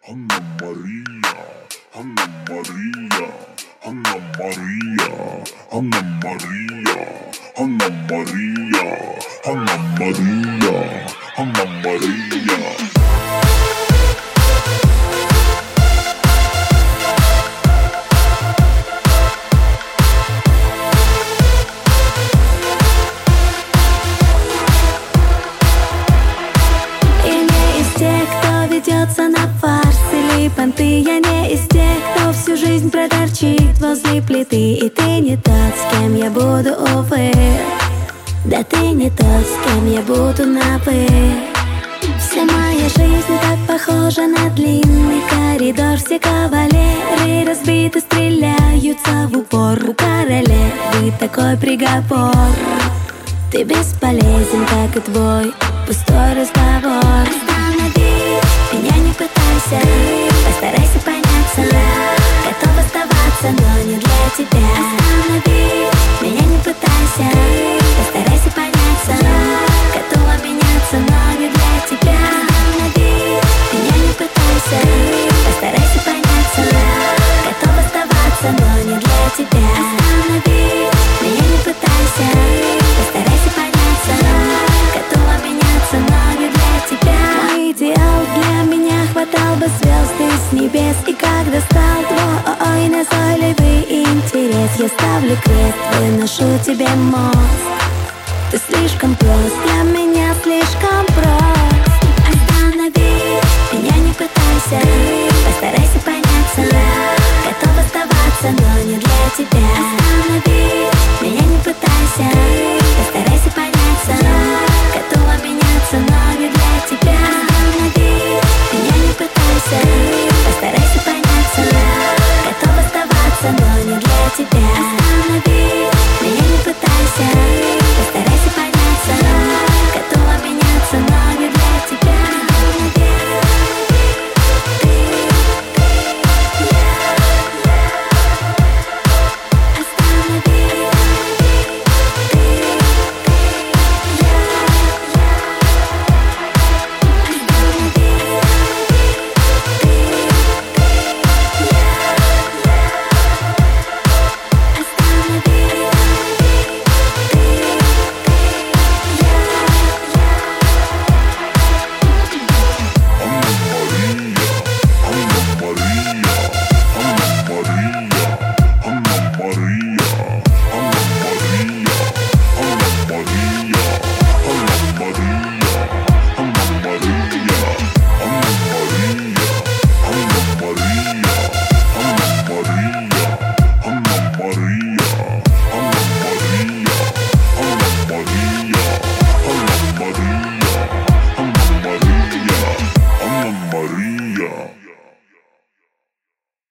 Анна Мария, Анна Мария, Анна Мария, Анна Мария, Анна Мария, Анна Мария, Анна Мария. Ведется на фарс или понты. Я не из тех, кто всю жизнь проторчит возле плиты. И ты не тот, с кем я буду, увы. Да ты не тот, с кем я буду на «вы». Вся моя жизнь так похожа на длинный коридор. Все кавалеры разбиты, стреляются в упор. У королевы такой приговор: ты бесполезен, как и твой пустой разговор. Меня не пытайся, постарайся поняться. Готов оставаться, но не для тебя. Останови, меня не пытайся, постарайся поняться. Готова меняться, но не для тебя. Останови, меня не пытайся, постарайся поняться. Готов оставаться, но не для тебя. Останови, меня не пытайся, постарайся поняться. Готова меняться, но не для тебя. Мой идеал для меня хватал бы звезды с небес. И когда стал твой назойливый интерес, я ставлю крест, выношу тебе мозг. Ты слишком прост, для меня слишком прост.